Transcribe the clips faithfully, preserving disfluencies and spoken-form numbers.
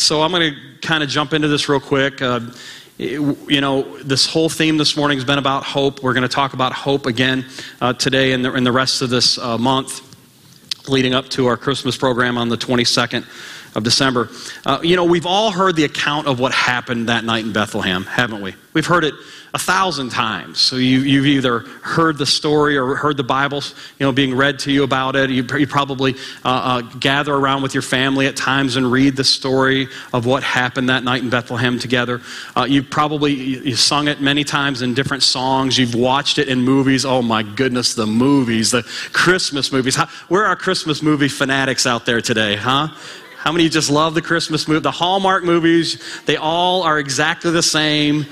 so I'm going to kind of jump into this real quick. Uh, you know, this whole theme this morning has been about hope. We're going to talk about hope again uh, today and the, and the rest of this uh, month, leading up to our Christmas program on the twenty-second of December. Uh, you know, we've all heard the account of what happened that night in Bethlehem, haven't we? We've heard it a thousand times. So you, you've either heard the story or heard the Bible, you know, being read to you about it. You, you probably uh, uh, gather around with your family at times and read the story of what happened that night in Bethlehem together. Uh, you've probably you sung it many times in different songs. You've watched it in movies. Oh my goodness, the movies, the Christmas movies. How, where are Christmas movie fanatics out there today, huh? How many of you just love the Christmas movie? The Hallmark movies, they all are exactly the same.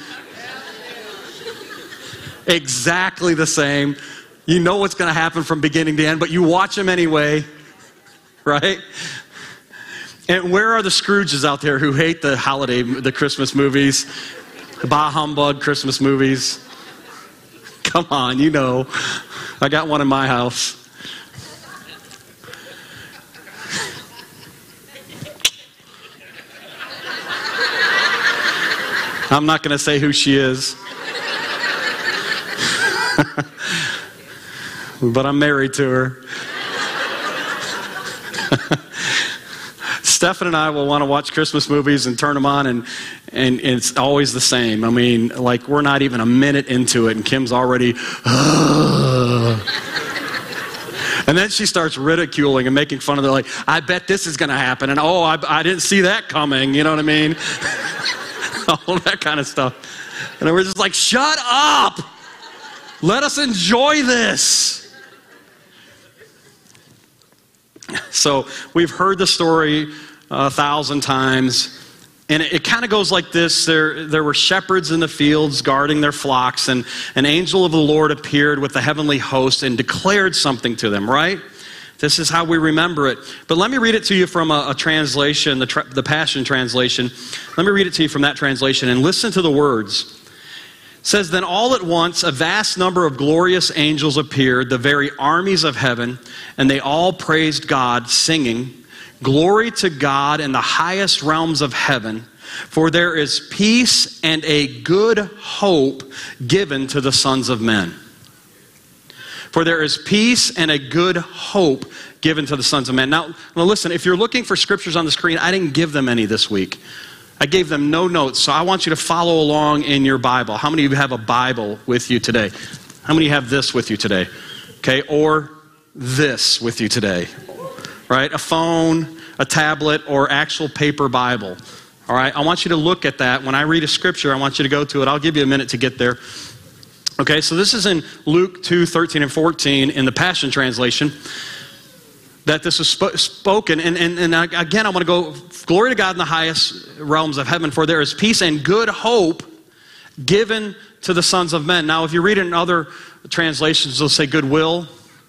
Exactly the same. You know what's going to happen from beginning to end, but you watch them anyway, right? And where are the Scrooges out there who hate the holiday, the Christmas movies, the bah humbug Christmas movies? Come on, you know. I got one in my house. I'm not going to say who she is. But I'm married to her. Stephen and I will want to watch Christmas movies and turn them on, and, and it's always the same. I mean, like, we're not even a minute into it, and Kim's already, Ugh. And then she starts ridiculing and making fun of it, like, I bet this is going to happen, and oh, I, I didn't see that coming, you know what I mean? All that kind of stuff. And we're just like, shut up! Let us enjoy this. So we've heard the story a thousand times, and it, it kind of goes like this. There, there were shepherds in the fields guarding their flocks, and an angel of the Lord appeared with the heavenly host and declared something to them, right? This is how we remember it. But let me read it to you from a, a translation, the, tra- the Passion Translation. Let me read it to you from that translation, and listen to the words. It says, then all at once a vast number of glorious angels appeared, the very armies of heaven, and they all praised God, singing, glory to God in the highest realms of heaven, for there is peace and a good hope given to the sons of men. For there is peace and a good hope given to the sons of men. Now, now listen, if you're looking for scriptures on the screen, I didn't give them any this week. I gave them no notes, so I want you to follow along in your Bible. How many of you have a Bible with you today? How many have this with you today? Okay, or this with you today, right? A phone, a tablet, or actual paper Bible, all right? I want you to look at that. When I read a scripture, I want you to go to it. I'll give you a minute to get there. Okay, so this is in Luke two, thirteen and fourteen in the Passion Translation, that this is sp- spoken. And, and, and again, I want to go, glory to God in the highest realms of heaven, for there is peace and good hope given to the sons of men. Now, if you read it in other translations, they'll say goodwill.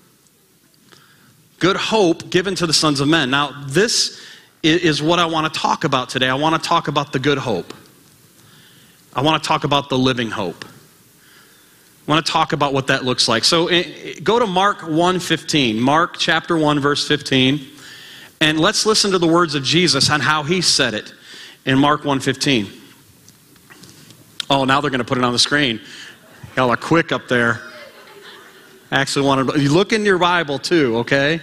Good hope given to the sons of men. Now, this is what I want to talk about today. I want to talk about the good hope. I want to talk about the living hope. I want to talk about what that looks like. So go to Mark one fifteen. Mark chapter one, verse fifteen. And let's listen to the words of Jesus on how he said it in Mark one fifteen. Oh, now they're going to put it on the screen. Y'all are quick up there. I actually wanted to, you look in your Bible too, okay?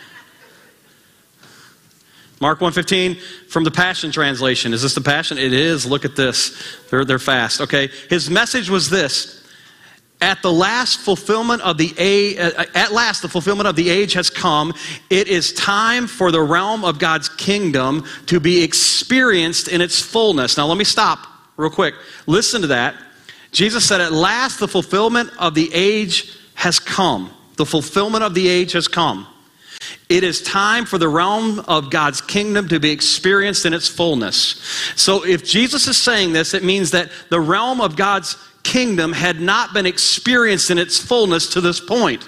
Mark one fifteen from the Passion Translation. Is this the Passion? It is. Look at this. They're, they're fast, okay? His message was this. At the last fulfillment of the age, at last the fulfillment of the age has come. It is time for the realm of God's kingdom to be experienced in its fullness. Now let me stop real quick. Listen to that. Jesus said, at last the fulfillment of the age has come. The fulfillment of the age has come. It is time for the realm of God's kingdom to be experienced in its fullness. So if Jesus is saying this, it means that the realm of God's kingdom had not been experienced in its fullness to this point.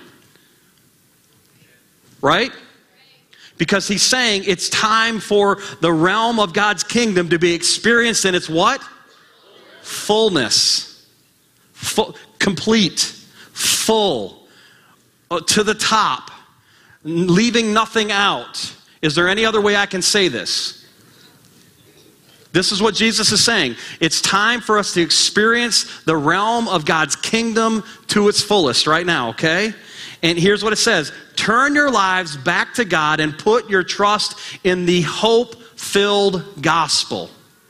Right? Because he's saying it's time for the realm of God's kingdom to be experienced in its what? Fullness. Full, complete. Full. Uh, to the top. Leaving nothing out. Is there any other way I can say this? This is what Jesus is saying. It's time for us to experience the realm of God's kingdom to its fullest right now, okay? And here's what it says. Turn your lives back to God and put your trust in the hope-filled gospel.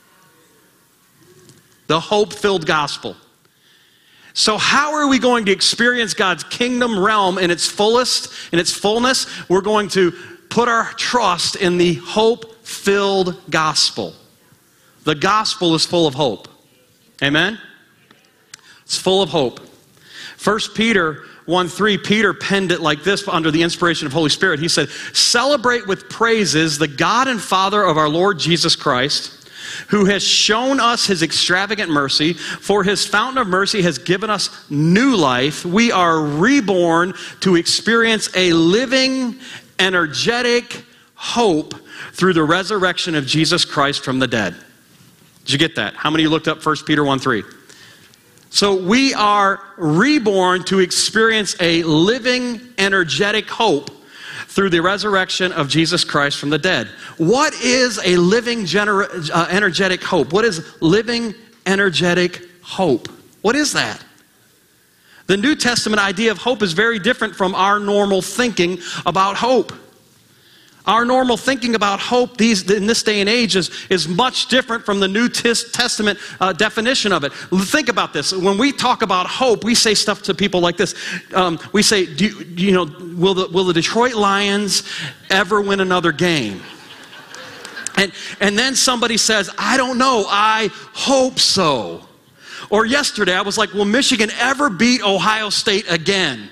The hope-filled gospel. So how are we going to experience God's kingdom realm in its fullest, in its fullness? We're going to put our trust in the hope-filled gospel. The gospel is full of hope. Amen? It's full of hope. First Peter one three, Peter penned it like this under the inspiration of Holy Spirit. He said, celebrate with praises the God and Father of our Lord Jesus Christ, who has shown us his extravagant mercy. For his fountain of mercy has given us new life. We are reborn to experience a living, energetic hope through the resurrection of Jesus Christ from the dead. Did you get that? How many of you looked up First Peter one three? So we are reborn to experience a living, energetic hope through the resurrection of Jesus Christ from the dead. What is a living, gener- uh, energetic hope? What is living, energetic hope? What is that? The New Testament idea of hope is very different from our normal thinking about hope. Our normal thinking about hope these, in this day and age is, is much different from the New Testament uh, definition of it. Think about this. When we talk about hope, we say stuff to people like this. Um, we say, do you, you know, will the, will the Detroit Lions ever win another game? And, and then somebody says, I don't know, I hope so. Or yesterday I was like, will Michigan ever beat Ohio State again?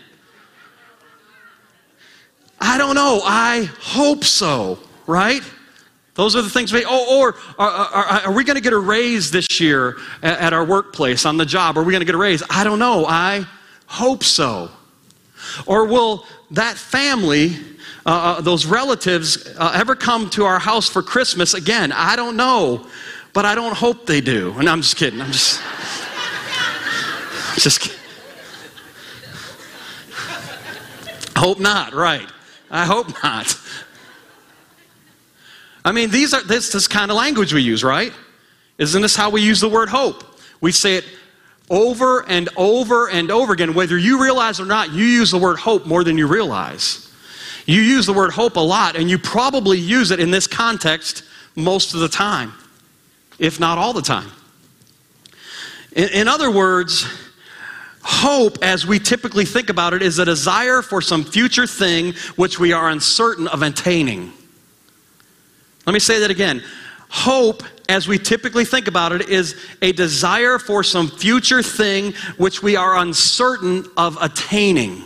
I don't know. I hope so, right? Those are the things we, oh, or are, are, are we going to get a raise this year at, at our workplace, on the job? Are we going to get a raise? I don't know. I hope so. Or will that family, uh, those relatives, uh, ever come to our house for Christmas again? I don't know, but I don't hope they do. And I'm just kidding. I'm just, just kidding. Hope not, right? I hope not. I mean, these are this this kind of language we use, right? Isn't this how we use the word hope? We say it over and over and over again. Whether you realize or not, you use the word hope more than you realize. You use the word hope a lot, and you probably use it in this context most of the time, if not all the time. In, in other words, hope, as we typically think about it, is a desire for some future thing which we are uncertain of attaining. Let me say that again. Hope, as we typically think about it, is a desire for some future thing which we are uncertain of attaining.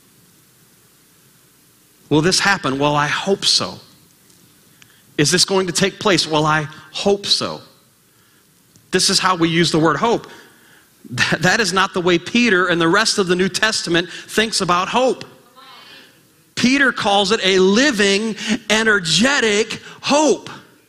Will this happen? Well, I hope so. Is this going to take place? Well, I hope so. This is how we use the word hope. That is not the way Peter and the rest of the New Testament thinks about hope. Peter calls it a living, energetic hope.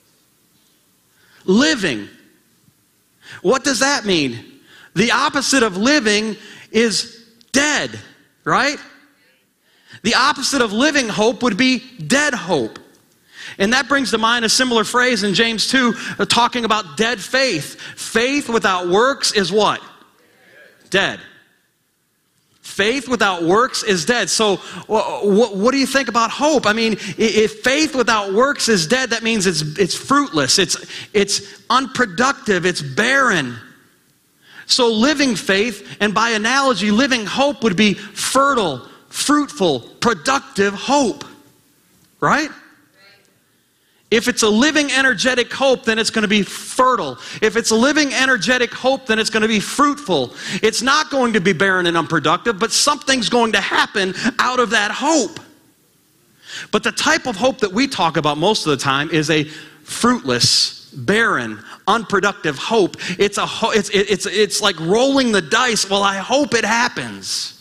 Living. What does that mean? The opposite of living is dead, right? The opposite of living hope would be dead hope. And that brings to mind a similar phrase in James two, uh, talking about dead faith. Faith without works is what? Dead. Faith without works is dead. So what, what do you think about hope? I mean, if faith without works is dead, that means it's it's fruitless. It's it's unproductive. It's barren. So living faith, and by analogy, living hope would be fertile, fruitful, productive hope. Right? If it's a living, energetic hope, then it's going to be fertile. If it's a living, energetic hope, then it's going to be fruitful. It's not going to be barren and unproductive, but something's going to happen out of that hope. But the type of hope that we talk about most of the time is a fruitless, barren, unproductive hope. It's a it's it's it's like rolling the dice. Well, I hope it happens.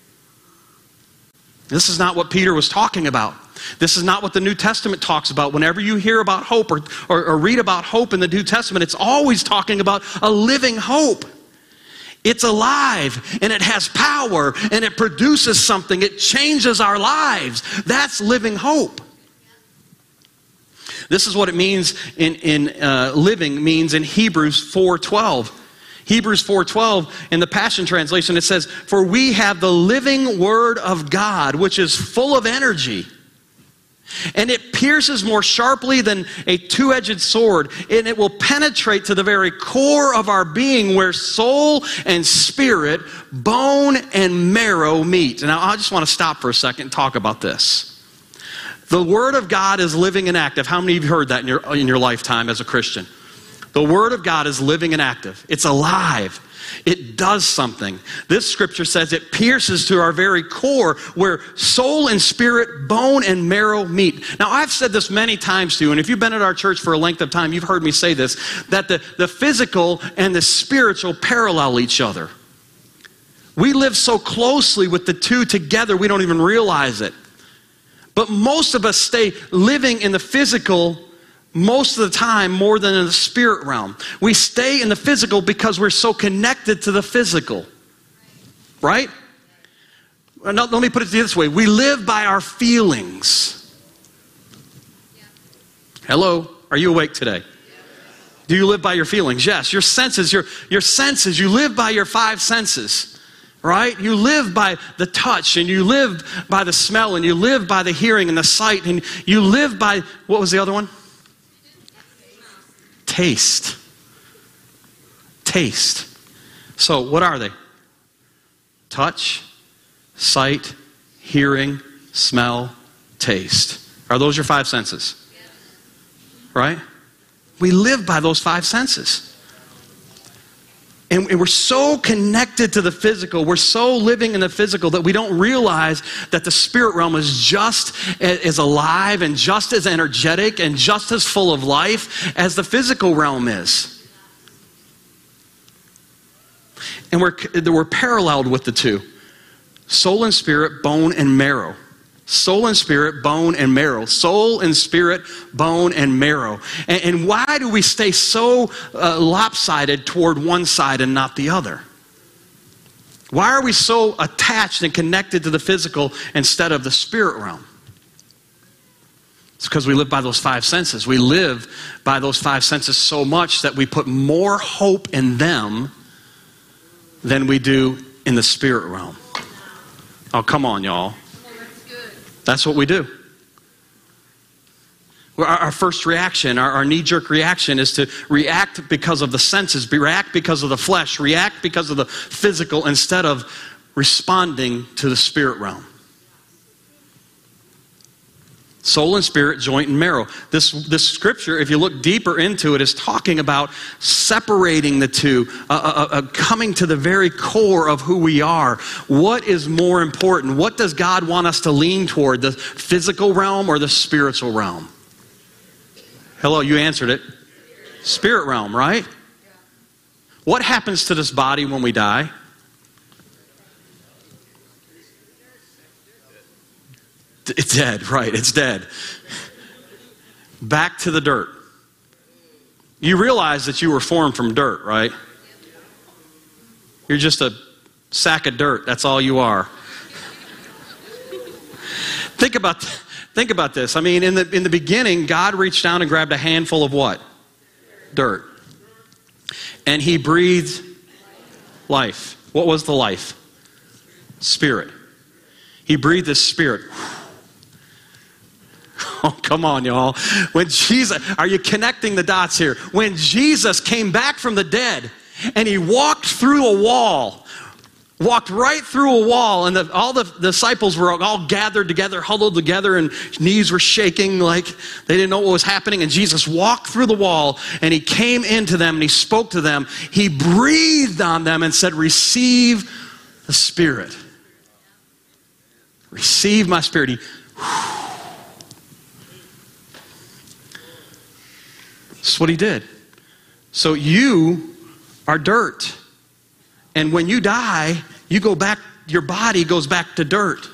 This is not what Peter was talking about. This is not what the New Testament talks about. Whenever you hear about hope or, or, or read about hope in the New Testament, it's always talking about a living hope. It's alive, and it has power, and it produces something. It changes our lives. That's living hope. This is what it means in, in uh, living, means in Hebrews four twelve. Hebrews four twelve, in the Passion Translation, it says, "For we have the living Word of God, which is full of energy. And it pierces more sharply than a two-edged sword, and it will penetrate to the very core of our being, where soul and spirit, bone and marrow meet." Now, I just want to stop for a second and talk about this. The Word of God is living and active. How many of you heard that in your, in your lifetime as a Christian? The Word of God is living and active. It's alive. It does something. This scripture says it pierces to our very core, where soul and spirit, bone and marrow meet. Now, I've said this many times to you, and if you've been at our church for a length of time, you've heard me say this, that the, the physical and the spiritual parallel each other. We live so closely with the two together, we don't even realize it. But most of us stay living in the physical most of the time more than in the spirit realm. We stay in the physical because we're so connected to the physical. Right? Now, let me put it this way. We live by our feelings. Hello? Are you awake today? Do you live by your feelings? Yes. Your senses, your, your senses, you live by your five senses. Right? You live by the touch, and you live by the smell, and you live by the hearing and the sight, and you live by, what was the other one? Taste. Taste. So what are they? Touch, sight, hearing, smell, taste. Are those your five senses? Right? We live by those five senses. And we're so connected to the physical, we're so living in the physical that we don't realize that the spirit realm is just as alive and just as energetic and just as full of life as the physical realm is. And we're, we're paralleled with the two. Soul and spirit, bone and marrow. Soul and spirit, bone and marrow. Soul and spirit, bone and marrow. And, and why do we stay so uh, lopsided toward one side and not the other? Why are we so attached and connected to the physical instead of the spirit realm? It's because we live by those five senses. We live by those five senses so much that we put more hope in them than we do in the spirit realm. Oh, come on, y'all. That's what we do. Our, our first reaction, our, our knee-jerk reaction is to react because of the senses, react because of the flesh, react because of the physical instead of responding to the spirit realm. Soul and spirit, joint and marrow. This, this scripture, if you look deeper into it, is talking about separating the two, uh, uh, uh, coming to the very core of who we are. What is more important? What does God want us to lean toward, the physical realm or the spiritual realm? Hello, you answered it. Spirit realm, right? What happens to this body when we die? It's dead, right, it's dead. Back to the dirt. You realize that you were formed from dirt, right? You're just a sack of dirt, that's all you are. Think about, think about this. I mean, in the, in the beginning, God reached down and grabbed a handful of what? Dirt. And he breathed life. What was the life? Spirit. He breathed his spirit. Oh, come on, y'all. When Jesus, are you connecting the dots here? When Jesus came back from the dead and he walked through a wall, walked right through a wall, and the, all the disciples were all gathered together, huddled together, and knees were shaking like they didn't know what was happening. And Jesus walked through the wall and he came into them and he spoke to them. He breathed on them and said, "Receive the Spirit. Receive my Spirit." He, That's what he did. So you are dirt. And when you die, you go back, your body goes back to dirt.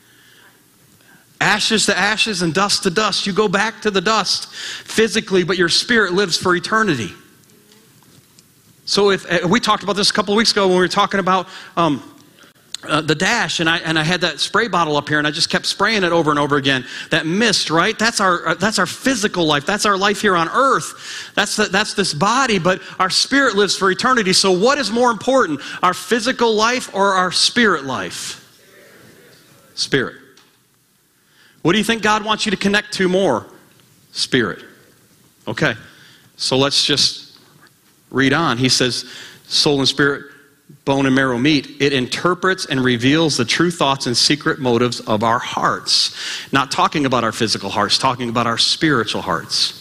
Ashes to ashes and dust to dust. You go back to the dust physically, but your spirit lives for eternity. So if we talked about this a couple of weeks ago when we were talking about um, uh, the dash, and I and I had that spray bottle up here, and I just kept spraying it over and over again. That mist, right? That's our uh, that's our physical life. That's our life here on earth. That's the, that's this body, but our spirit lives for eternity. So what is more important, our physical life or our spirit life? Spirit. What do you think God wants you to connect to more? Spirit. Okay, so let's just read on. He says, soul and spirit, bone and marrow meet. It interprets and reveals the true thoughts and secret motives of our hearts. Not talking about our physical hearts, talking about our spiritual hearts.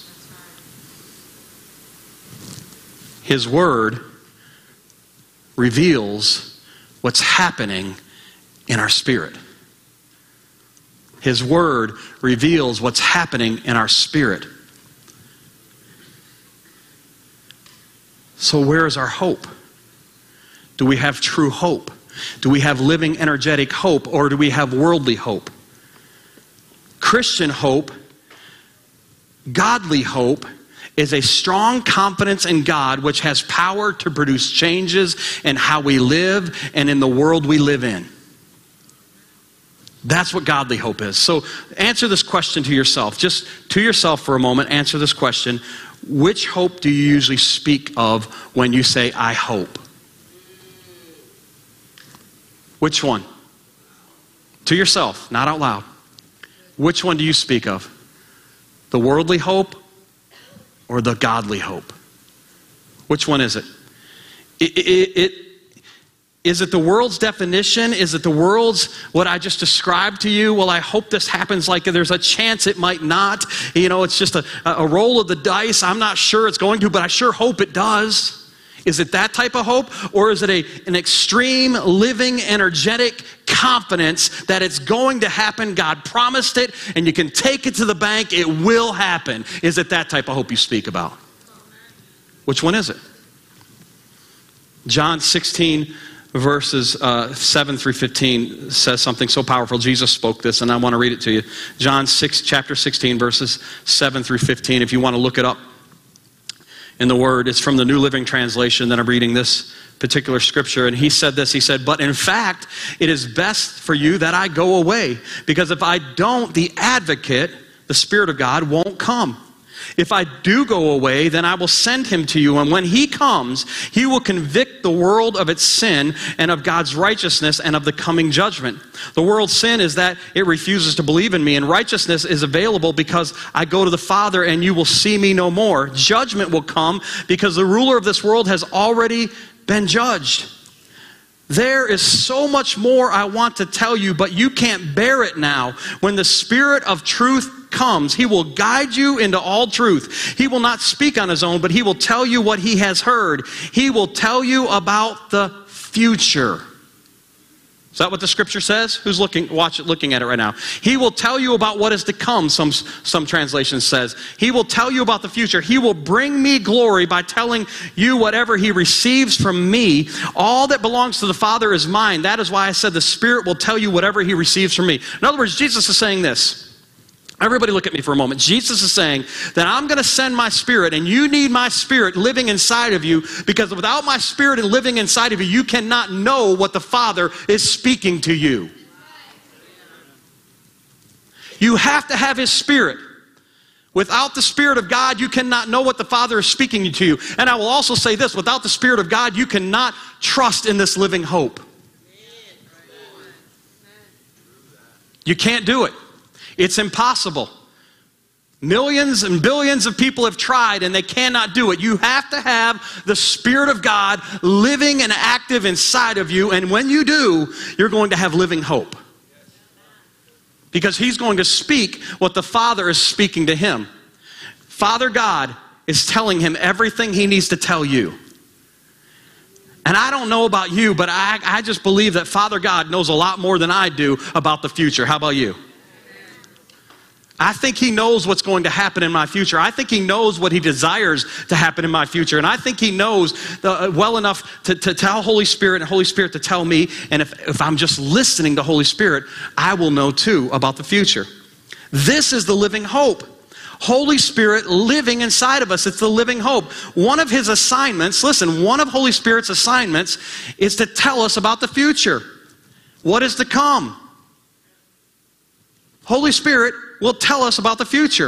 His word reveals what's happening in our spirit. His word reveals what's happening in our spirit. So where is our hope? Do we have true hope? Do we have living, energetic hope, or do we have worldly hope? Christian hope, godly hope, is a strong confidence in God which has power to produce changes in how we live and in the world we live in. That's what godly hope is. So answer this question to yourself. Just to yourself for a moment, answer this question. Which hope do you usually speak of when you say, I hope? Which one? To yourself, not out loud. Which one do you speak of? The worldly hope or the godly hope? Which one is it? It, it, it Is it the world's definition? Is it the world's, what I just described to you? Well, I hope this happens, like there's a chance it might not. You know, it's just a, a roll of the dice. I'm not sure it's going to, but I sure hope it does. Is it that type of hope? Or is it a, an extreme, living, energetic confidence that it's going to happen? God promised it, and you can take it to the bank. It will happen. Is it that type of hope you speak about? Which one is it? John sixteen, verses uh, seven through fifteen says something so powerful. Jesus spoke this, and I want to read it to you. John six, chapter sixteen, verses seven through fifteen. If you want to look it up in the Word, it's from the New Living Translation that I'm reading this particular scripture. And he said this, he said, but in fact, it is best for you that I go away, because if I don't, the advocate, the Spirit of God, won't come. If I do go away, then I will send him to you. And when he comes, he will convict the world of its sin and of God's righteousness and of the coming judgment. The world's sin is that it refuses to believe in me. And righteousness is available because I go to the Father and you will see me no more. Judgment will come because the ruler of this world has already been judged. There is so much more I want to tell you, but you can't bear it now. When the Spirit of truth comes, he will guide you into all truth. He will not speak on his own, but he will tell you what he has heard. He will tell you about the future. Is that what the scripture says? Who's looking, watch it, looking at it right now? He will tell you about what is to come, some, some translation says. He will tell you about the future. He will bring me glory by telling you whatever he receives from me. All that belongs to the Father is mine. That is why I said the Spirit will tell you whatever he receives from me. In other words, Jesus is saying this. Everybody look at me for a moment. Jesus is saying that I'm going to send my Spirit, and you need my Spirit living inside of you, because without my Spirit and living inside of you, you cannot know what the Father is speaking to you. You have to have his Spirit. Without the Spirit of God, you cannot know what the Father is speaking to you. And I will also say this, without the Spirit of God, you cannot trust in this living hope. You can't do it. It's impossible. Millions and billions of people have tried and they cannot do it. You have to have the Spirit of God living and active inside of you. And when you do, you're going to have living hope. Because he's going to speak what the Father is speaking to him. Father God is telling him everything he needs to tell you. And I don't know about you, but I, I just believe that Father God knows a lot more than I do about the future. How about you? I think he knows what's going to happen in my future. I think he knows what he desires to happen in my future. And I think he knows the, well enough to, to tell Holy Spirit and Holy Spirit to tell me. And if, if I'm just listening to Holy Spirit, I will know too about the future. This is the living hope. Holy Spirit living inside of us. It's the living hope. One of his assignments, listen, one of Holy Spirit's assignments is to tell us about the future. what is to come. Holy Spirit will tell us about the future.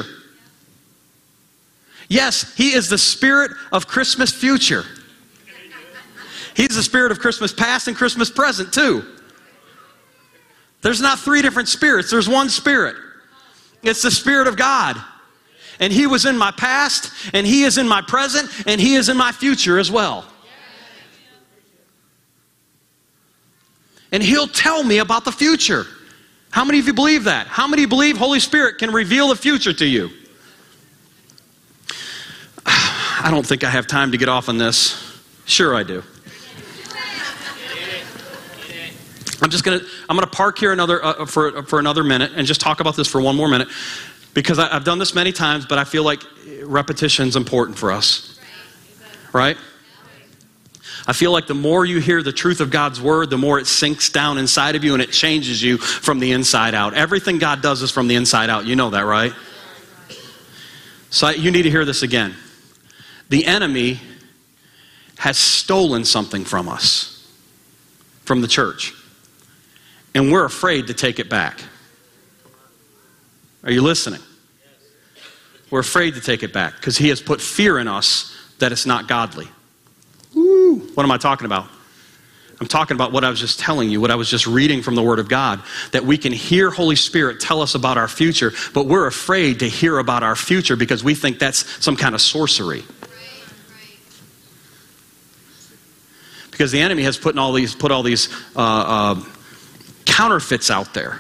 Yes, he is the Spirit of Christmas future. He's the Spirit of Christmas past and Christmas present too. There's not three different spirits. There's one Spirit. It's the Spirit of God. And he was in my past, and he is in my present, and he is in my future as well. And he'll tell me about the future. How many of you believe that? How many believe Holy Spirit can reveal the future to you? I don't think I have time to get off on this. Sure I do. I'm just gonna I'm gonna park here another uh, for for another minute and just talk about this for one more minute, because I, I've done this many times, but I feel like repetition is important for us, right? I feel like the more you hear the truth of God's word, the more it sinks down inside of you and it changes you from the inside out. Everything God does is from the inside out. You know that, right? So you need to hear this again. The enemy has stolen something from us, from the church. And we're afraid to take it back. Are you listening? We're afraid to take it back because he has put fear in us that it's not godly. Woo. What am I talking about? I'm talking about what I was just telling you, what I was just reading from the Word of God, that we can hear Holy Spirit tell us about our future, but we're afraid to hear about our future because we think that's some kind of sorcery. Because the enemy has put all these, put all these uh, uh, counterfeits out there.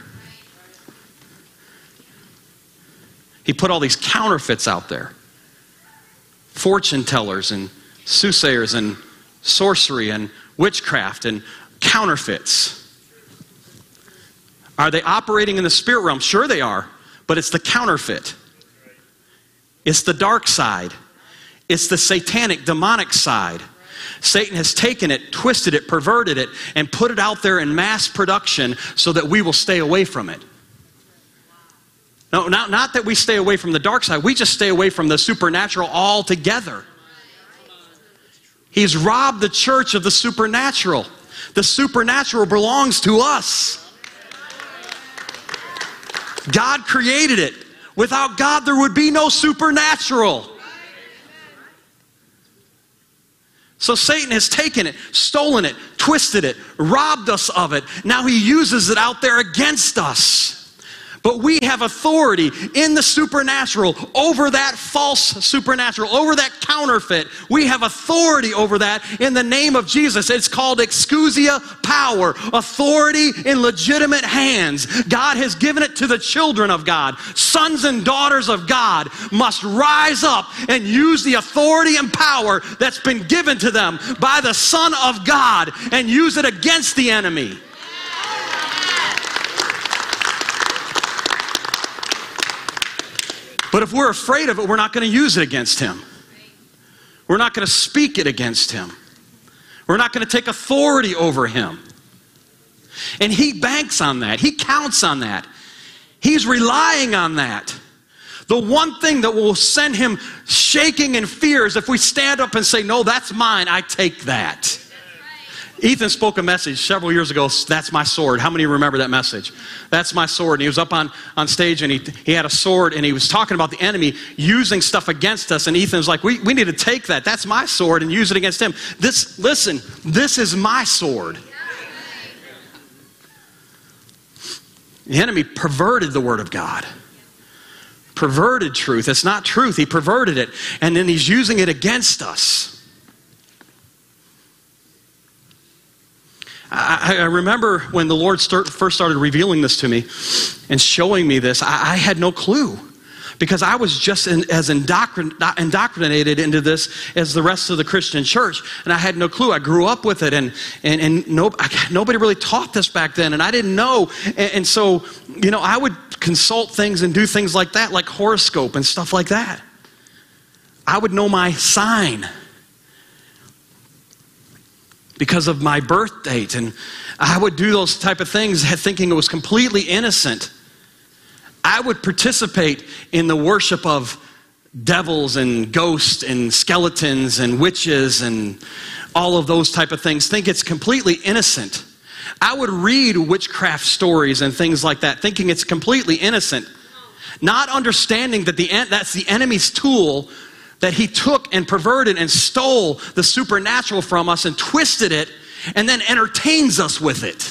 He put all these counterfeits out there. Fortune tellers and soothsayers and sorcery and witchcraft and counterfeits. Are they operating in the spirit realm? Sure they are, but it's the counterfeit. It's the dark side. It's the satanic, demonic side. Satan has taken it, twisted it, perverted it, and put it out there in mass production so that we will stay away from it. No, not, not that we stay away from the dark side. We just stay away from the supernatural altogether. He's robbed the church of the supernatural. The supernatural belongs to us. God created it. Without God, there would be no supernatural. So Satan has taken it, stolen it, twisted it, robbed us of it. Now he uses it out there against us. But we have authority in the supernatural over that false supernatural, over that counterfeit. We have authority over that in the name of Jesus. It's called exousia power, authority in legitimate hands. God has given it to the children of God. Sons and daughters of God must rise up and use the authority and power that's been given to them by the Son of God and use it against the enemy. But if we're afraid of it, we're not going to use it against him. We're not going to speak it against him. We're not going to take authority over him. And he banks on that. He counts on that. He's relying on that. The one thing that will send him shaking in fear is if we stand up and say, no, that's mine, I take that. Ethan spoke a message several years ago, that's my sword. How many remember that message? That's my sword. And he was up on, on stage and he, he had a sword and he was talking about the enemy using stuff against us. And Ethan was like, we, we need to take that. That's my sword and use it against him. This, listen, this is my sword. The enemy perverted the word of God. Perverted truth. It's not truth. He perverted it. And then he's using it against us. I, I remember when the Lord start, first started revealing this to me and showing me this, I, I had no clue. Because I was just in, as indoctrin, indoctrinated into this as the rest of the Christian church. And I had no clue. I grew up with it. And, and, and no, I, nobody really taught this back then. And I didn't know. And, and so, you know, I would consult things and do things like that, like horoscope and stuff like that. I would know my sign because of my birth date. And I would do those type of things thinking it was completely innocent. I would participate in the worship of devils and ghosts and skeletons and witches and all of those type of things. Think it's completely innocent. I would read witchcraft stories and things like that, thinking it's completely innocent, not understanding that the that's the enemy's tool, that he took and perverted and stole the supernatural from us and twisted it and then entertains us with it.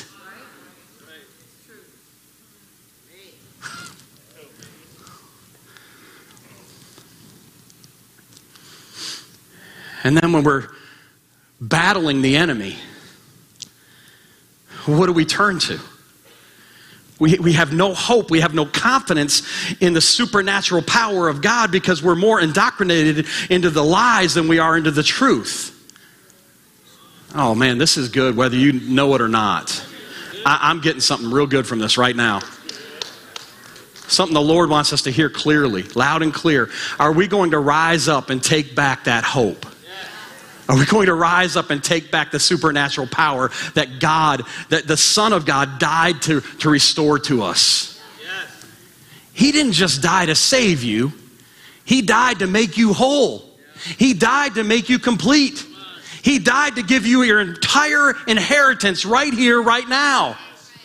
And then when we're battling the enemy, what do we turn to? We, we have no hope. We have no confidence in the supernatural power of God because we're more indoctrinated into the lies than we are into the truth. Oh man, this is good whether you know it or not. I, I'm getting something real good from this right now. Something the Lord wants us to hear clearly, loud and clear. Are we going to rise up and take back that hope? Are we going to rise up and take back the supernatural power that God, that the Son of God died to, to restore to us? Yes. He didn't just die to save you. He died to make you whole. He died to make you complete. He died to give you your entire inheritance right here, right now.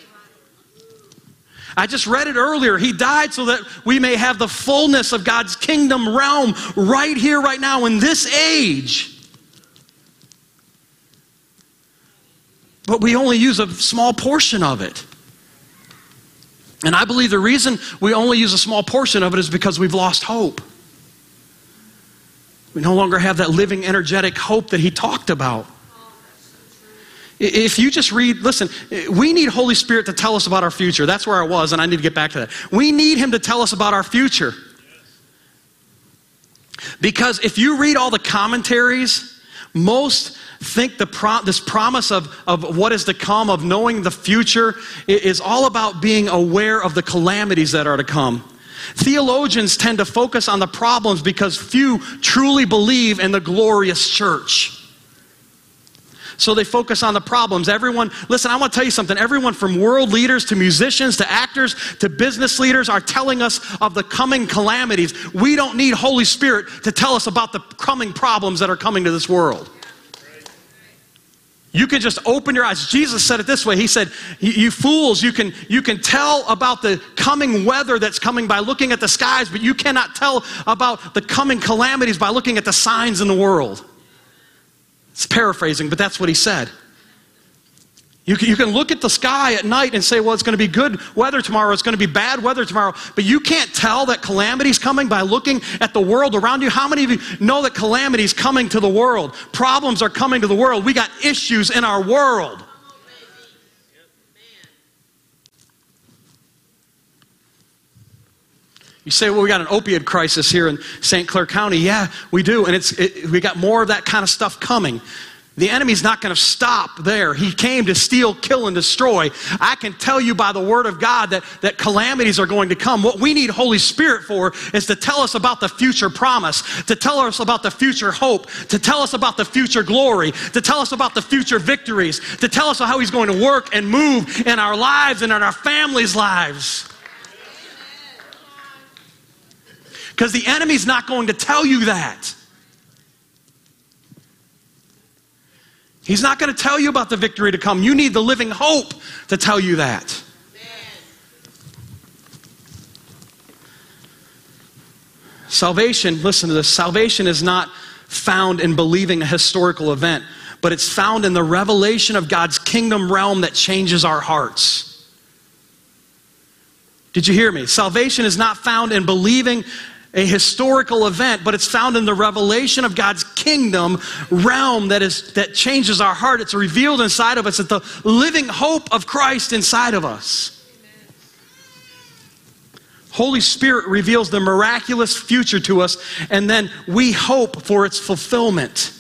I just read it earlier. He died so that we may have the fullness of God's kingdom realm right here, right now, in this age. But we only use a small portion of it. And I believe the reason we only use a small portion of it is because we've lost hope. We no longer have that living, energetic hope that he talked about. If you just read, listen, we need Holy Spirit to tell us about our future. That's where I was, and I need to get back to that. We need him to tell us about our future. Because if you read all the commentaries, most think the pro- this promise of, of what is to come, of knowing the future, is all about being aware of the calamities that are to come. Theologians tend to focus on the problems because few truly believe in the glorious church. So they focus on the problems. Everyone, listen, I want to tell you something. Everyone from world leaders to musicians to actors to business leaders are telling us of the coming calamities. We don't need Holy Spirit to tell us about the coming problems that are coming to this world. You can just open your eyes. Jesus said it this way. He said, you fools, you can, you can tell about the coming weather that's coming by looking at the skies, but you cannot tell about the coming calamities by looking at the signs in the world. It's paraphrasing, but that's what he said. You can, you can look at the sky at night and say, well, it's going to be good weather tomorrow, it's going to be bad weather tomorrow, but you can't tell that calamity is coming by looking at the world around you. How many of you know that calamity is coming to the world? Problems are coming to the world. We got issues in our world. You say, well, we got an opioid crisis here in Saint Clair County. Yeah, we do, and it's it, we got more of that kind of stuff coming. The enemy's not going to stop there. He came to steal, kill, and destroy. I can tell you by the word of God that, that calamities are going to come. What we need Holy Spirit for is to tell us about the future promise, to tell us about the future hope, to tell us about the future glory, to tell us about the future victories, to tell us how he's going to work and move in our lives and in our families' lives. Because the enemy's not going to tell you that. He's not going to tell you about the victory to come. You need the living hope to tell you that. Salvation, listen to this, salvation is not found in believing a historical event, but it's found in the revelation of God's kingdom realm that changes our hearts. Did you hear me? Salvation is not found in believing a historical event, but it's found in the revelation of God's kingdom realm that is that changes our heart. It's revealed inside of us. It's the living hope of Christ inside of us. Amen. Holy Spirit reveals the miraculous future to us, and then we hope for its fulfillment.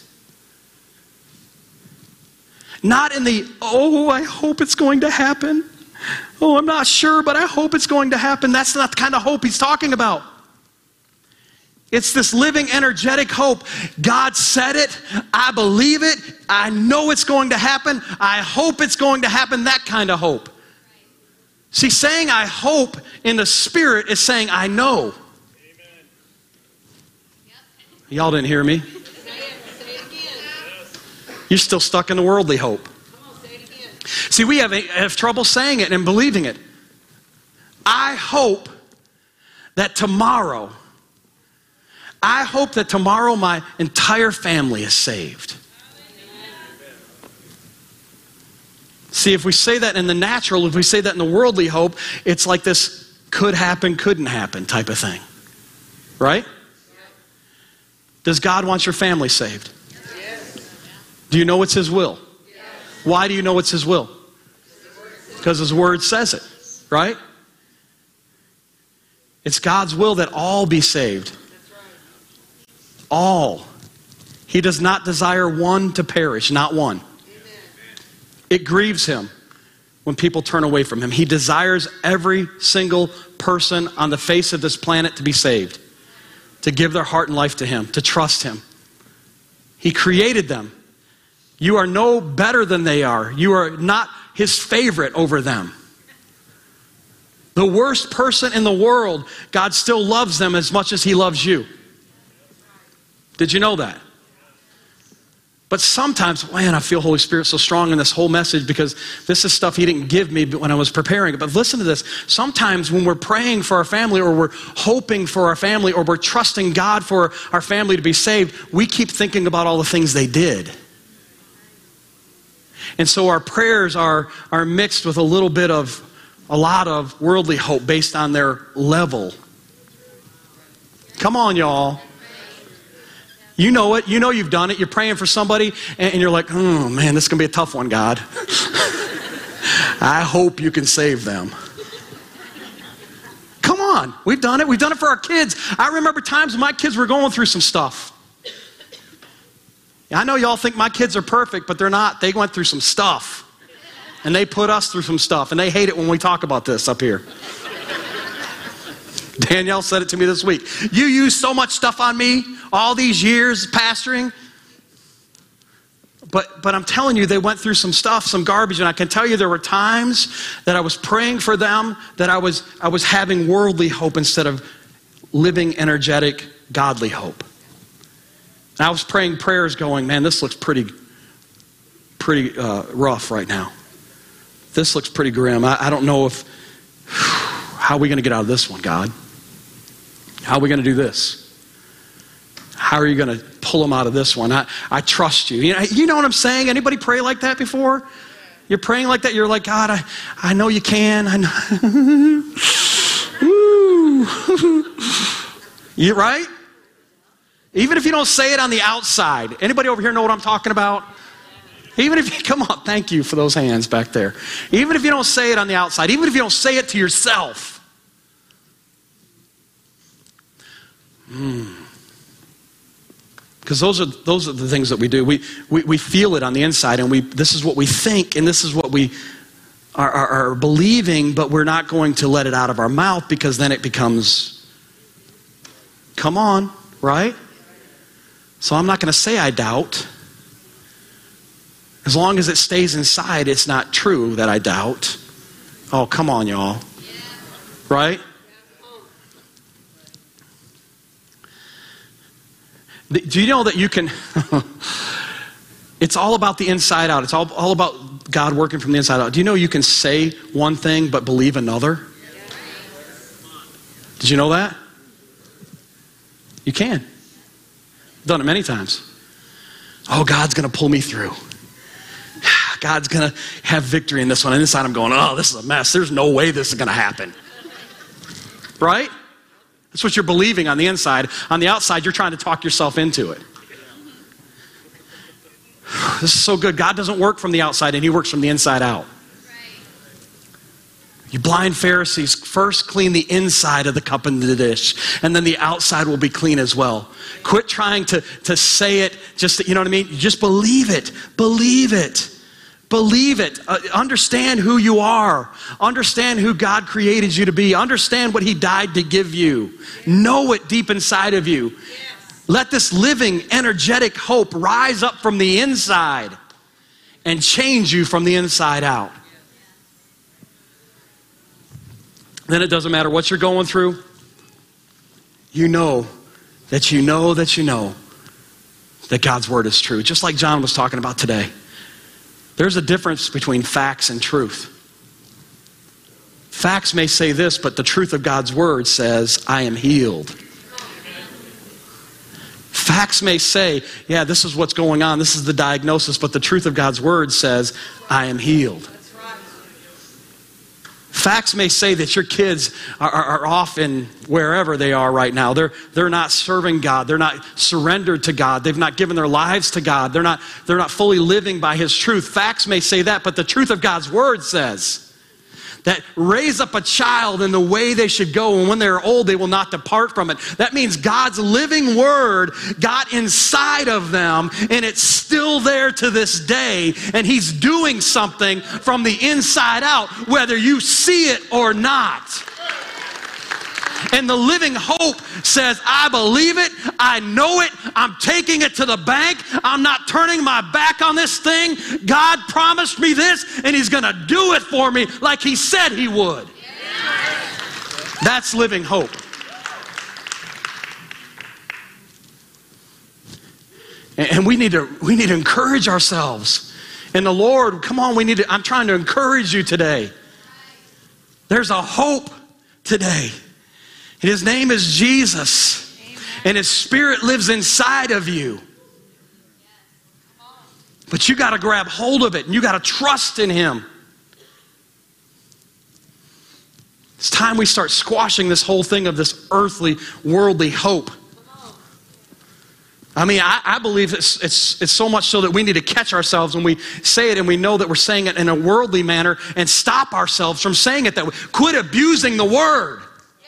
Not in the, oh, I hope it's going to happen. Oh, I'm not sure, but I hope it's going to happen. That's not the kind of hope he's talking about. It's this living, energetic hope. God said it. I believe it. I know it's going to happen. I hope it's going to happen. That kind of hope. See, saying I hope in the Spirit is saying I know. Amen. Y'all didn't hear me? Say it. Say it again. You're still stuck in the worldly hope. Come on, say it again. See, we have, have trouble saying it and believing it. I hope that tomorrow, I hope that tomorrow my entire family is saved. See, if we say that in the natural, if we say that in the worldly hope, it's like this could happen, couldn't happen type of thing. Right? Does God want your family saved? Yes. Do you know it's His will? Yes. Why do you know it's His will? Because His Word says it. Right? It's God's will that all be saved. That's right. All. He does not desire one to perish, not one. It grieves Him when people turn away from Him. He desires every single person on the face of this planet to be saved, to give their heart and life to Him, to trust Him. He created them. You are no better than they are. You are not His favorite over them. The worst person in the world, God still loves them as much as He loves you. Did you know that? But sometimes, man, I feel Holy Spirit so strong in this whole message because this is stuff He didn't give me when I was preparing it. But listen to this. Sometimes when we're praying for our family or we're hoping for our family or we're trusting God for our family to be saved, we keep thinking about all the things they did. And so our prayers are, are mixed with a little bit of, a lot of worldly hope based on their level. Come on, y'all. You know it. You know you've done it. You're praying for somebody, and you're like, oh, man, this is going to be a tough one, God. I hope you can save them. Come on. We've done it. We've done it for our kids. I remember times when my kids were going through some stuff. I know y'all think my kids are perfect, but they're not. They went through some stuff. And they put us through some stuff, and they hate it when we talk about this up here. Danielle said it to me this week. You use so much stuff on me all these years pastoring. But but I'm telling you, they went through some stuff, some garbage, and I can tell you there were times that I was praying for them, that I was I was having worldly hope instead of living energetic, godly hope. And I was praying prayers going, man, this looks pretty, pretty uh, rough right now. This looks pretty grim. I, I don't know if, how are we going to get out of this one, God? How are we going to do this? How are you going to pull them out of this one? I, I trust you. You know, you know what I'm saying? Anybody pray like that before? You're praying like that. You're like, God, I, I know you can. I know. You right? Even if you don't say it on the outside. Anybody over here know what I'm talking about? Even if you, come on, thank you for those hands back there. Even if you don't say it on the outside, even if you don't say it to yourself. Because mm. those are those are the things that we do. We, we we feel it on the inside, and we this is what we think, and this is what we are, are, are believing, but we're not going to let it out of our mouth because then it becomes, come on, right? So I'm not going to say I doubt. As long as it stays inside, it's not true that I doubt. Oh, come on, y'all. Right? Do you know that you can, it's all about the inside out. It's all, all about God working from the inside out. Do you know you can say one thing but believe another? Did you know that? You can. I've done it many times. Oh, God's going to pull me through. God's going to have victory in this one. And inside I'm going, oh, this is a mess. There's no way this is going to happen. Right? That's what you're believing on the inside. On the outside, you're trying to talk yourself into it. This is so good. God doesn't work from the outside, and He works from the inside out. You blind Pharisees, first clean the inside of the cup and the dish, and then the outside will be clean as well. Quit trying to, to say it, just, you know what I mean? Just believe it. Believe it. Believe it. Uh, understand who you are. Understand who God created you to be. Understand what He died to give you. Know it deep inside of you. Yes. Let this living, energetic hope rise up from the inside and change you from the inside out. Then it doesn't matter what you're going through. You know that you know that you know that God's word is true. Just like John was talking about today. There's a difference between facts and truth. Facts may say this, but the truth of God's word says, I am healed. Facts may say, yeah, this is what's going on, this is the diagnosis, but the truth of God's word says, I am healed. Facts may say that your kids are, are, are off in wherever they are right now. They're, they're not serving God. They're not surrendered to God. They've not given their lives to God. They're not, they're not fully living by His truth. Facts may say that, but the truth of God's word says that raise up a child in the way they should go, and when they are old, they will not depart from it. That means God's living word got inside of them, and it's still there to this day, and He's doing something from the inside out, whether you see it or not. And the living hope says, I believe it, I know it, I'm taking it to the bank, I'm not turning my back on this thing. God promised me this, and He's going to do it for me like He said He would. That's living hope. And we need to, we need to encourage ourselves. And the Lord, come on, we need to, I'm trying to encourage you today. There's a hope today. His name is Jesus. Amen. And His Spirit lives inside of you. But you got to grab hold of it, and you got to trust in Him. It's time we start squashing this whole thing of this earthly, worldly hope. I mean, I, I believe it's, it's, it's so much so that we need to catch ourselves when we say it, and we know that we're saying it in a worldly manner, and stop ourselves from saying it that way. Quit abusing the word.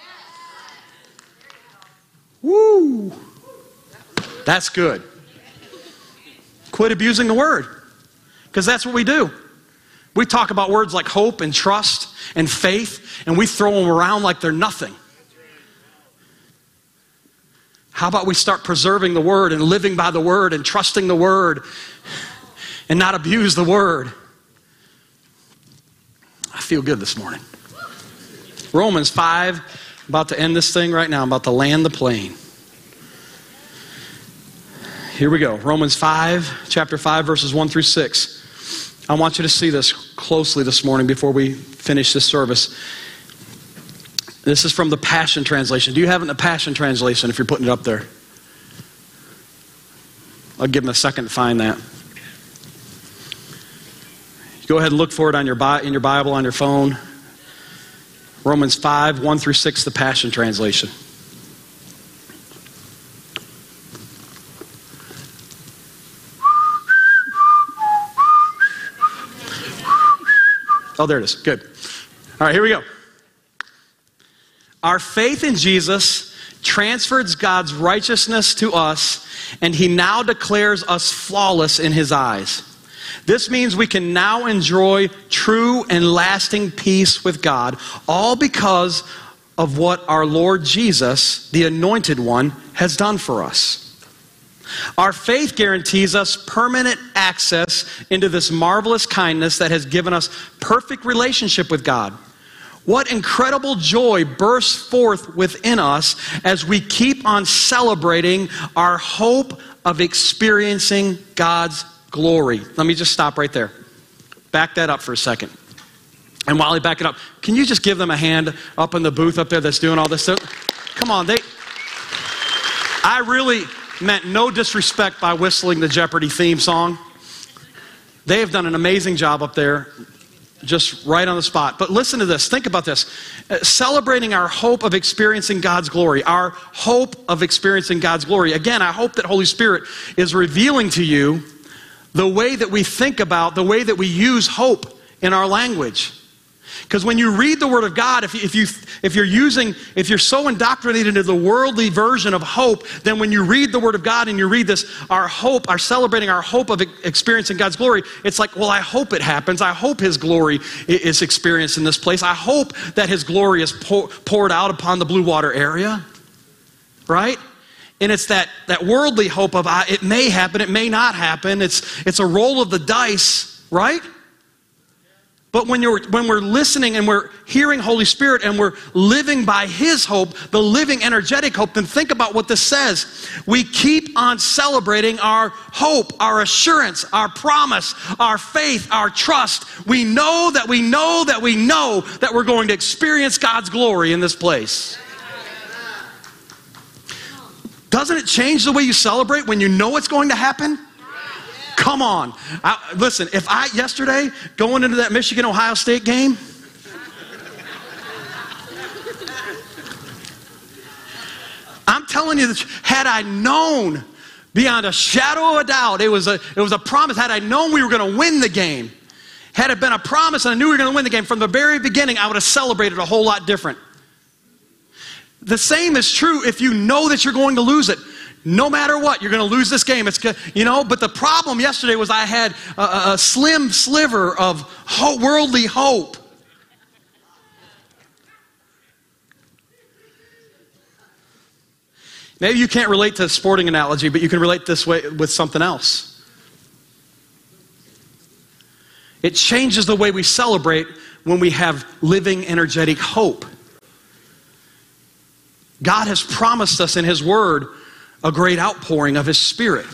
Woo! That's good. Quit abusing the word. Because that's what we do. We talk about words like hope and trust and faith, and we throw them around like they're nothing. How about we start preserving the word and living by the word and trusting the word and not abuse the word? I feel good this morning. Romans five. About to end this thing right now. I'm about to land the plane. Here we go. Romans five, chapter five, verses one through six. I want you to see this closely this morning before we finish this service. This is from the Passion Translation. Do you have it in the Passion Translation if you're putting it up there? I'll give them a second to find that. Go ahead and look for it on your in your Bible, on your phone. Romans five, one through six, the Passion Translation. Oh, there it is. Good. All right, here we go. Our faith in Jesus transfers God's righteousness to us, and He now declares us flawless in His eyes. This means we can now enjoy true and lasting peace with God, all because of what our Lord Jesus, the Anointed One, has done for us. Our faith guarantees us permanent access into this marvelous kindness that has given us perfect relationship with God. What incredible joy bursts forth within us as we keep on celebrating our hope of experiencing God's glory. Let me just stop right there. Back that up for a second. And while I back it up, can you just give them a hand up in the booth up there that's doing all this stuff? Come on, they. I really meant no disrespect by whistling the Jeopardy theme song. They have done an amazing job up there, just right on the spot. But listen to this. Think about this. Uh, celebrating our hope of experiencing God's glory. Our hope of experiencing God's glory. Again, I hope that Holy Spirit is revealing to you the way that we think about, the way that we use hope in our language. Because when you read the Word of God, if you, if you if you're using, if you're so indoctrinated into the worldly version of hope, then when you read the Word of God and you read this, our hope, our celebrating our hope of experiencing God's glory, it's like, well, I hope it happens. I hope His glory is experienced in this place. I hope that His glory is pour, poured out upon the Blue Water area, right? And it's that, that worldly hope of uh, it may happen, it may not happen. It's, it's a roll of the dice, right? But when you're when we're listening and we're hearing Holy Spirit and we're living by His hope, the living energetic hope, then think about what this says. We keep on celebrating our hope, our assurance, our promise, our faith, our trust. We know that we know that we know that we're going to experience God's glory in this place. Doesn't it change the way you celebrate when you know it's going to happen? Come on. I, listen, if I, yesterday, going into that Michigan-Ohio State game, I'm telling you, that had I known beyond a shadow of a doubt, it was a, it was a promise. Had I known we were going to win the game, had it been a promise and I knew we were going to win the game from the very beginning, I would have celebrated a whole lot different. The same is true if you know that you're going to lose it. No matter what, you're going to lose this game. It's, you know, but the problem yesterday was I had a, a slim sliver of ho- worldly hope. Maybe you can't relate to a sporting analogy, but you can relate this way with something else. It changes the way we celebrate when we have living, energetic hope. God has promised us in His Word a great outpouring of His Spirit.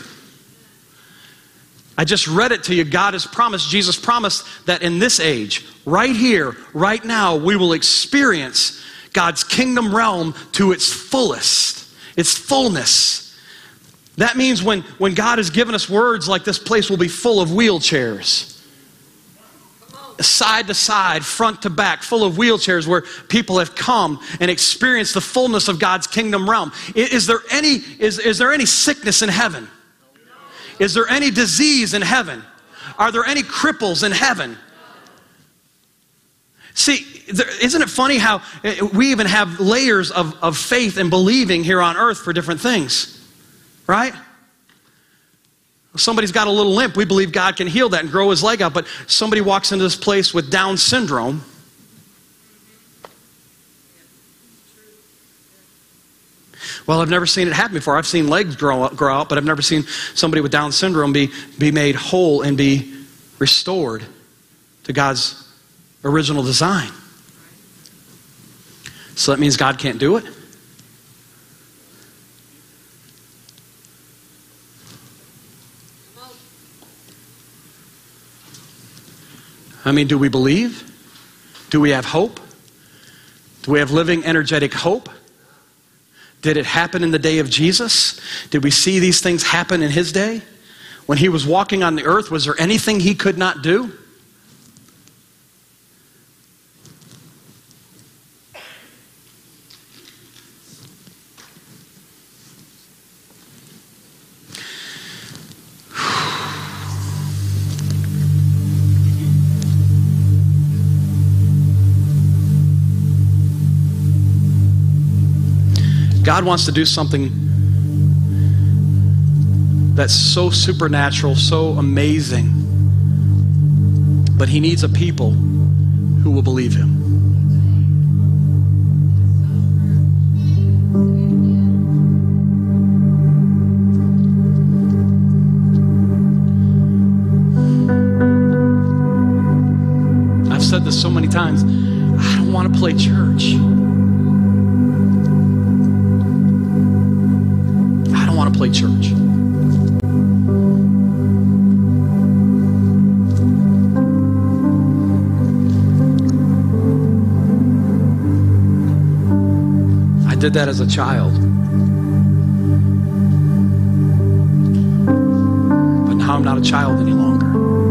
I just read it to you. God has promised, Jesus promised that in this age, right here, right now, we will experience God's kingdom realm to its fullest, its fullness. That means when, when God has given us words like this place will be full of wheelchairs. Side to side, front to back, full of wheelchairs where people have come and experienced the fullness of God's kingdom realm. Is there any, is, is there any sickness in heaven? Is there any disease in heaven? Are there any cripples in heaven? See, there, isn't it funny how we even have layers of, of faith and believing here on earth for different things, right? Somebody's got a little limp. We believe God can heal that and grow his leg out. But somebody walks into this place with Down syndrome. Well, I've never seen it happen before. I've seen legs grow out, grow out, but I've never seen somebody with Down syndrome be, be made whole and be restored to God's original design. So that means God can't do it? I mean, do we believe? Do we have hope? Do we have living, energetic hope? Did it happen in the day of Jesus? Did we see these things happen in his day? When he was walking on the earth, was there anything he could not do? God wants to do something that's so supernatural, so amazing, but he needs a people who will believe him. I've said this so many times, I don't want to play church. Want to play church. I did that as a child. But now I'm not a child any longer.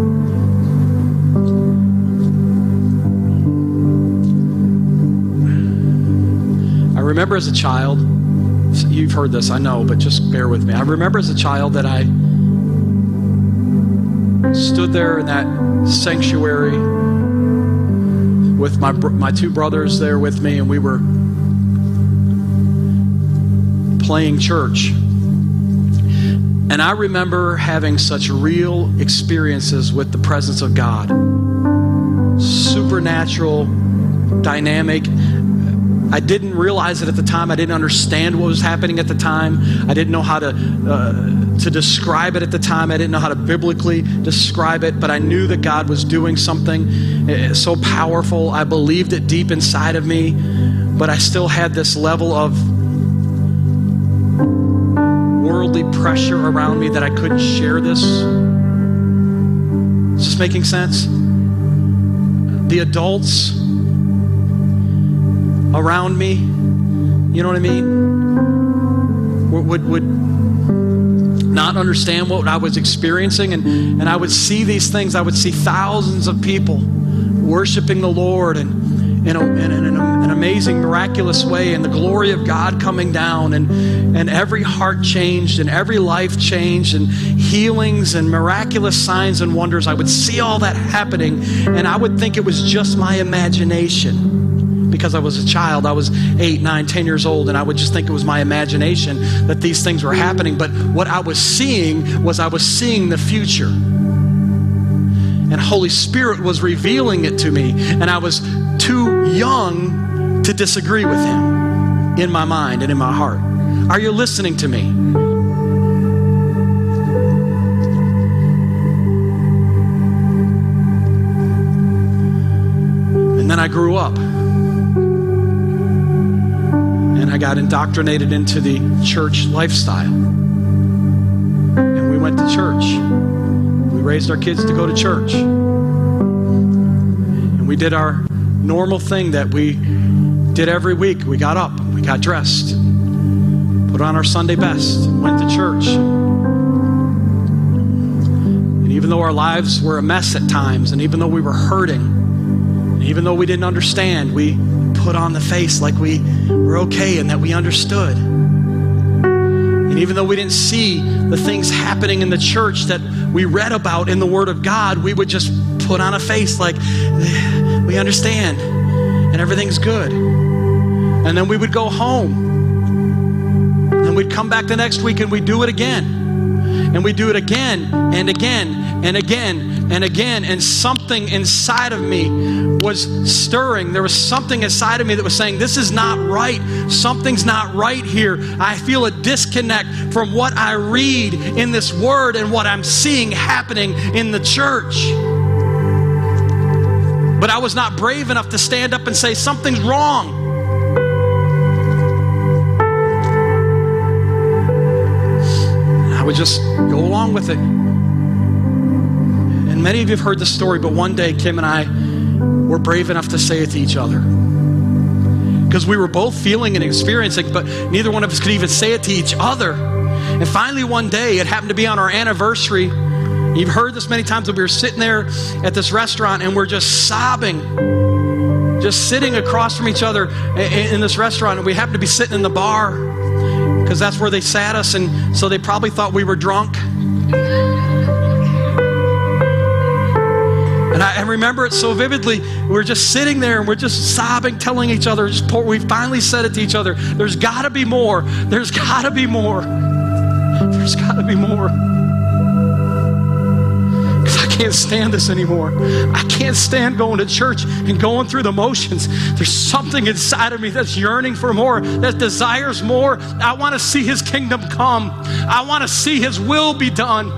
I remember as a child, you've heard this, I know, but just bear with me. I remember as a child that I stood there in that sanctuary with my my two brothers there with me, and we were playing church. And I remember having such real experiences with the presence of God. Supernatural, dynamic, I didn't realize it at the time. I didn't understand what was happening at the time. I didn't know how to uh, to describe it at the time. I didn't know how to biblically describe it, but I knew that God was doing something so powerful. I believed it deep inside of me, but I still had this level of worldly pressure around me that I couldn't share this. Is this making sense? The adults around me, you know what I mean, would, would, would not understand what I was experiencing. And, and I would see these things. I would see thousands of people worshiping the Lord and in, a, in, in an amazing, miraculous way, and the glory of God coming down, and, and every heart changed and every life changed, and healings and miraculous signs and wonders. I would see all that happening, and I would think it was just my imagination. Because I was a child, I was eight, nine, ten years old, and I would just think it was my imagination that these things were happening. But what I was seeing was I was seeing the future. And Holy Spirit was revealing it to me, and I was too young to disagree with Him in my mind and in my heart. Are you listening to me? And then I grew up. And I got indoctrinated into the church lifestyle. And we went to church. We raised our kids to go to church. And we did our normal thing that we did every week. We got up, we got dressed, put on our Sunday best, and went to church. And even though our lives were a mess at times, and even though we were hurting, and even though we didn't understand, we put on the face like we were okay and that we understood. And even though we didn't see the things happening in the church that we read about in the Word of God, we would just put on a face like, we understand and everything's good. And then we would go home. And we'd come back the next week and we'd do it again. And we'd do it again and again and again and again. And something inside of me was stirring. There was something inside of me that was saying, this is not right. Something's not right here. I feel a disconnect from what I read in this Word and what I'm seeing happening in the church. But I was not brave enough to stand up and say, something's wrong. And I would just go along with it. And many of you have heard the story, but one day Kim and I were brave enough to say it to each other. Because we were both feeling and experiencing, but neither one of us could even say it to each other. And finally one day, it happened to be on our anniversary. You've heard this many times, that we were sitting there at this restaurant and we're just sobbing, just sitting across from each other in this restaurant. And we happened to be sitting in the bar because that's where they sat us, and so they probably thought we were drunk. And I, I remember it so vividly. We were just sitting there and we're just sobbing, telling each other, just pour, we finally said it to each other, there's got to be more. There's got to be more. There's got to be more. Because I can't stand this anymore. I can't stand going to church and going through the motions. There's something inside of me that's yearning for more, that desires more. I want to see His kingdom come. I want to see His will be done.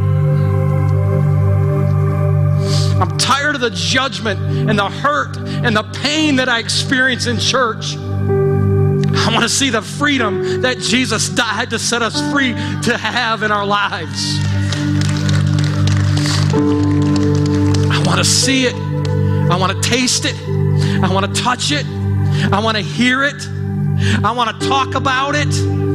I'm tired of the judgment and the hurt and the pain that I experience in church. I want to see the freedom that Jesus died to set us free to have in our lives. I want to see it. I want to taste it. I want to touch it. I want to hear it. I want to talk about it.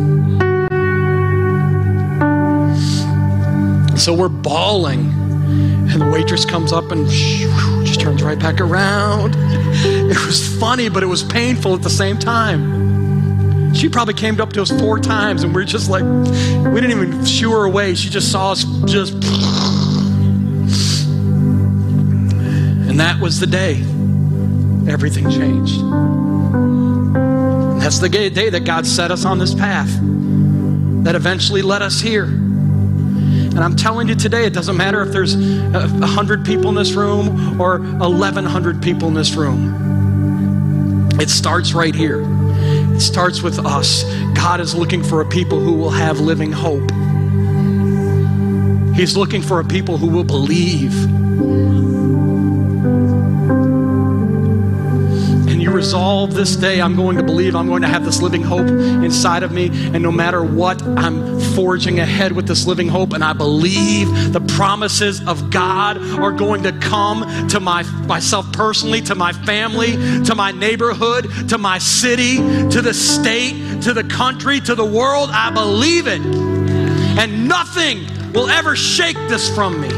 So we're bawling. And the waitress comes up and just turns right back around. It was funny, but it was painful at the same time. She probably came up to us four times and we're just like, we didn't even shoo her away. She just saw us just. And that was the day everything changed. And that's the day that God set us on this path that eventually led us here. And I'm telling you today, it doesn't matter if there's a hundred people in this room or eleven hundred people in this room. It starts right here. It starts with us. God is looking for a people who will have living hope. He's looking for a people who will believe. And you resolve this day, I'm going to believe, I'm going to have this living hope inside of me. And no matter what, I'm forging ahead with this living hope. And I believe the promises of God are going to come to my, myself personally, to my family, to my neighborhood, to my city, to the state, to the country, to the world. I believe it. And nothing will ever shake this from me.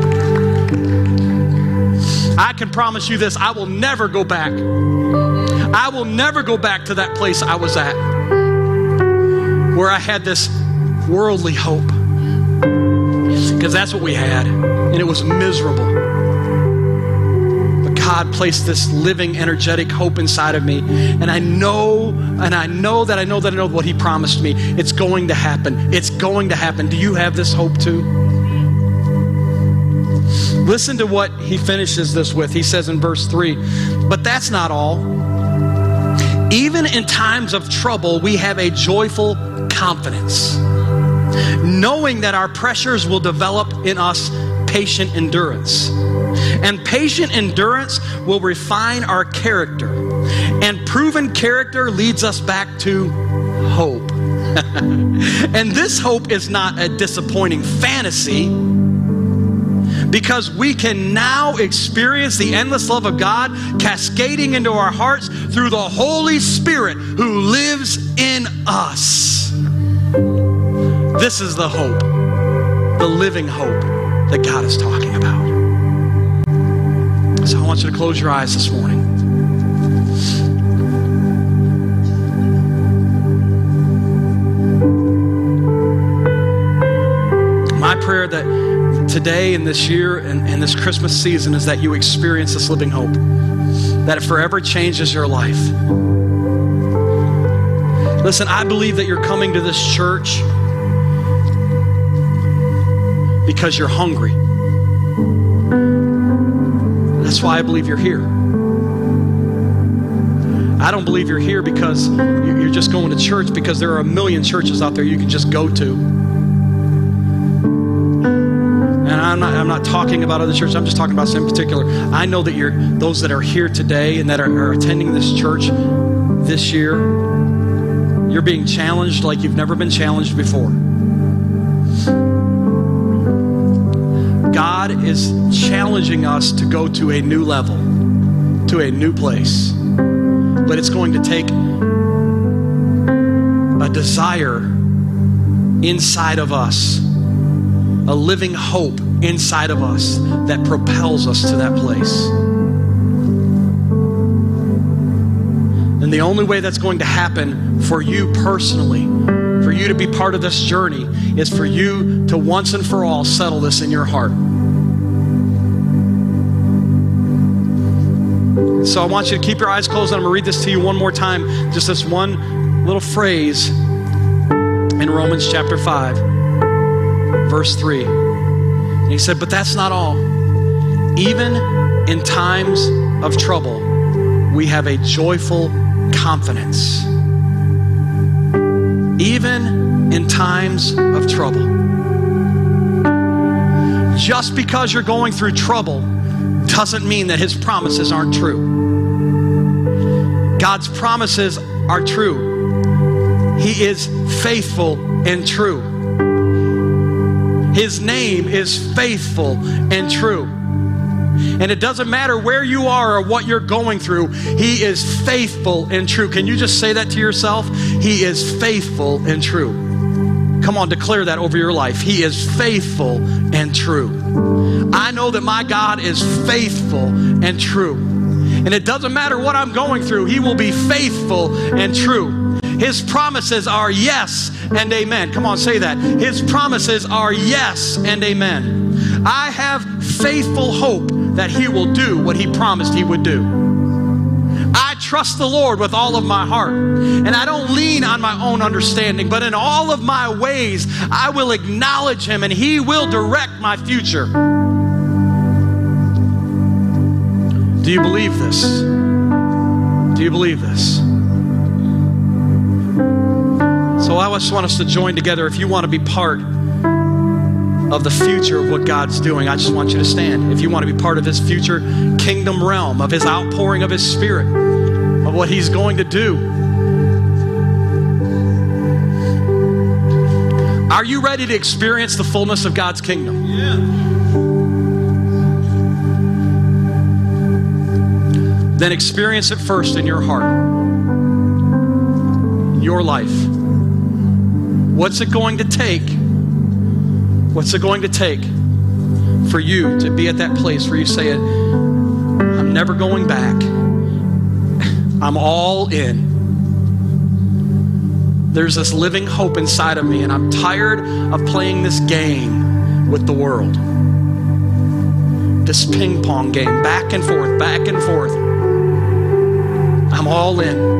I can promise you this, I will never go back. I will never go back to that place I was at, where I had this worldly hope. Because that's what we had, and it was miserable. But God placed this living, energetic hope inside of me, and I know, and I know that I know that I know what He promised me. It's going to happen. It's going to happen. Do you have this hope too? Listen to what he finishes this with. He says in verse three, but that's not all. Even in times of trouble, we have a joyful confidence, knowing that our pressures will develop in us patient endurance. And patient endurance will refine our character. And proven character leads us back to hope. And this hope is not a disappointing fantasy, because we can now experience the endless love of God cascading into our hearts through the Holy Spirit who lives in us. This is the hope, the living hope that God is talking about. So I want you to close your eyes this morning. My prayer that today and this year and, and this Christmas season is that you experience this living hope, that it forever changes your life. Listen, I believe that you're coming to this church because you're hungry. That's why I believe you're here. I don't believe you're here because you're just going to church because there are a million churches out there you can just go to. And I'm not, I'm not talking about other churches. I'm just talking about some in particular. I know that you're those that are here today and that are, are attending this church this year, you're being challenged like you've never been challenged before. God is challenging us to go to a new level, to a new place. But it's going to take a desire inside of us, a living hope inside of us that propels us to that place. And the only way that's going to happen for you personally, for you to be part of this journey, is for you to once and for all settle this in your heart. So I want you to keep your eyes closed, and I'm going to read this to you one more time. Just this one little phrase in Romans chapter five, verse three. And he said, but that's not all. Even in times of trouble, we have a joyful confidence. Even in times of trouble. Just because you're going through trouble doesn't mean that His promises aren't true. God's promises are true. He is faithful and true. His name is faithful and true. And it doesn't matter where you are or what you're going through, He is faithful and true. Can you just say that to yourself? He is faithful and true. Come on, declare that over your life. He is faithful and true. I know that my God is faithful and true. And it doesn't matter what I'm going through, He will be faithful and true. His promises are yes and amen. Come on, say that. His promises are yes and amen. I have faithful hope that He will do what He promised He would do. I trust the Lord with all of my heart, and I don't lean on my own understanding, but in all of my ways, I will acknowledge Him, and He will direct my future. Do you believe this? Do you believe this? So I just want us to join together. If you want to be part of the future of what God's doing, I just want you to stand. If you want to be part of his future kingdom realm, of his outpouring of his Spirit, of what he's going to do. Are you ready to experience the fullness of God's kingdom? Yeah. Then experience it first in your heart, your life. What's it going to take? What's it going to take for you to be at that place where you say it, I'm never going back. I'm all in. There's this living hope inside of me, and I'm tired of playing this game with the world. This ping pong game, back and forth, back and forth. I'm all in.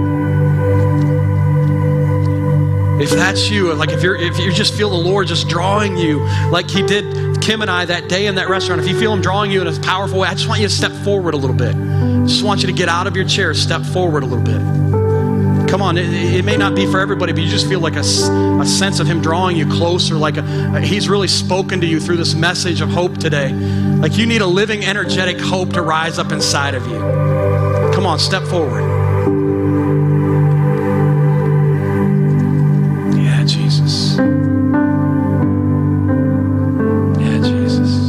If that's you, like if you're if you just feel the Lord just drawing you, like he did Kim and I that day in that restaurant, if you feel him drawing you in a powerful way, I just want you to step forward a little bit. I just want you to get out of your chair, step forward a little bit. Come on, it, it may not be for everybody, but you just feel like a, a sense of him drawing you closer, like a, he's really spoken to you through this message of hope today. Like you need a living, energetic hope to rise up inside of you. Come on, step forward. Yeah, Jesus. Yeah, Jesus.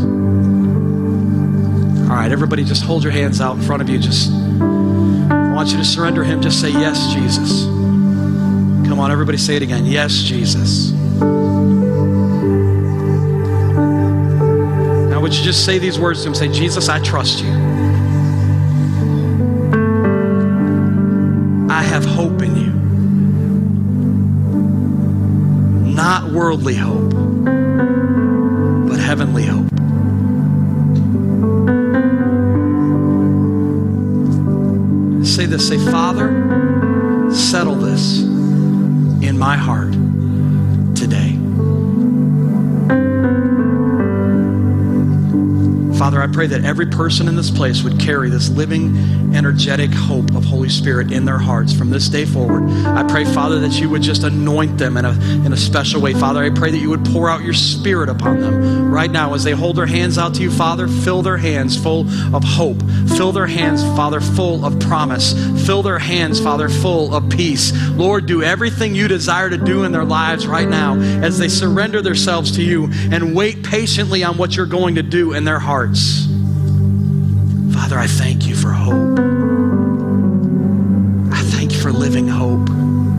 All right, everybody just hold your hands out in front of you. Just I want you to surrender him. Just say, yes, Jesus. Come on, everybody say it again. Yes, Jesus. Now, would you just say these words to him? Say, Jesus, I trust you. I have hope in you. Not worldly hope, but heavenly hope. Say this, say, Father, settle this in my heart today. Father, I pray that every person in this place would carry this living, energetic hope of Holy Spirit in their hearts from this day forward. I pray, Father, that you would just anoint them in a, in a special way. Father, I pray that you would pour out your Spirit upon them right now as they hold their hands out to you. Father, fill their hands full of hope. Fill their hands, Father, full of promise. Fill their hands, Father, full of peace. Lord, do everything you desire to do in their lives right now as they surrender themselves to you and wait patiently on what you're going to do in their hearts. Father, I thank you for hope. I thank you for living hope.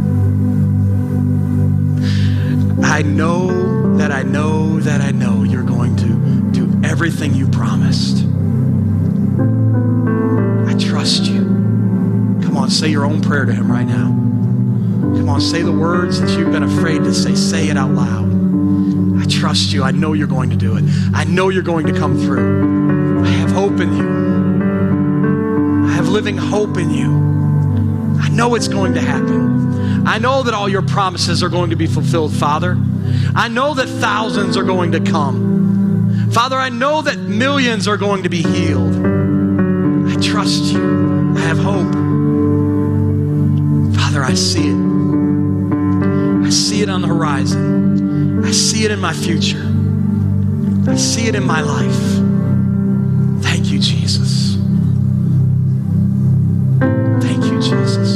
I know that I know that I know you're going to do everything you promised. I trust you. Come on, say your own prayer to him right now. Come on, say the words that you've been afraid to say. Say it out loud. I trust you. I know you're going to do it. I know you're going to come through. I have hope in you. I have living hope in you. I know it's going to happen. I know that all your promises are going to be fulfilled, Father. I know that thousands are going to come. Father, I know that millions are going to be healed. I trust you. I have hope. Father, I see it. I see it on the horizon. I see it in my future. I see it in my life. Thank you, Jesus. Thank you, Jesus.